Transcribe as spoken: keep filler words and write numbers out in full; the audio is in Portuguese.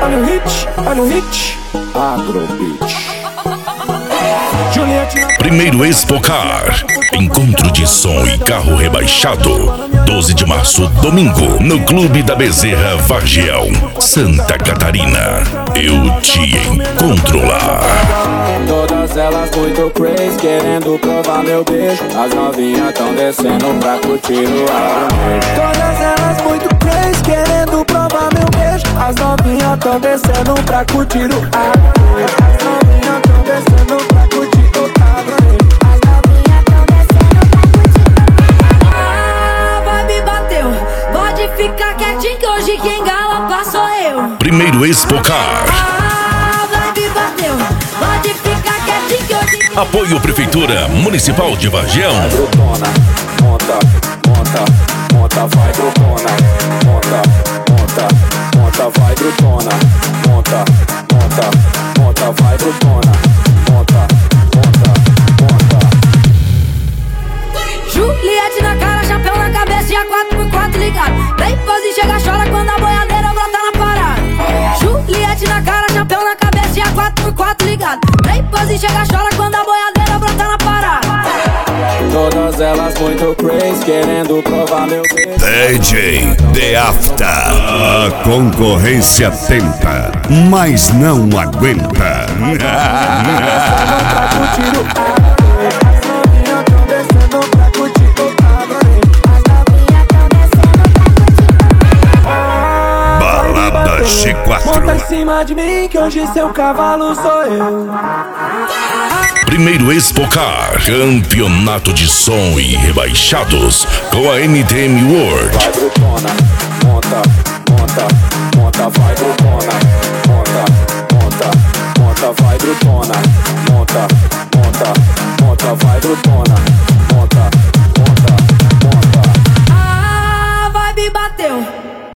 olha o hit, olha o hit. Agrobeat. Primeiro Expocar, encontro de som e carro rebaixado. doze de março, domingo, no Clube da Bezerra, Vargião, Santa Catarina. Eu te encontro lá. Todas elas muito crazy, querendo provar meu beijo. As novinhas tão descendo pra curtir o arromejo. Todas elas muito crazy, querendo provar meu beijo. As novinhas tão descendo pra curtir o arromejo. As novinhas tão descendo pra curtir o arromejo. As novinhas tão descendo pra curtir. Ah, vibe bateu, pode ficar quietinho que hoje quem galopa sou eu. Primeiro Expocar. Ah, vibe bateu, pode ficar quietinho que hoje. Apoio Prefeitura Municipal de Vargião. Vai brutona, monta, monta, monta, vai brutona, monta, monta, monta, vai brutona, monta, monta, monta, vai brutona, monta, monta, monta. Juliette na cara, chapéu na cabeça e a quatro por quatro ligado. Vem pose e chega, chora quando a boiadeira brota na parada. Juliette na cara, chapéu na cabeça e a quatro por quatro ligado. Vem pose e chega, chora quando a boiadeira brota na parada. Todas elas muito crazy, querendo provar meu beijo. D J The After. A concorrência tenta, mas não aguenta. Balada G quatro. Monta em cima de mim que hoje seu cavalo sou eu. Primeiro Expocar, campeonato de som e rebaixados com a N T M World. Vai brutona, monta, monta, monta, vai brutona, monta, monta, monta, vai brutona, monta,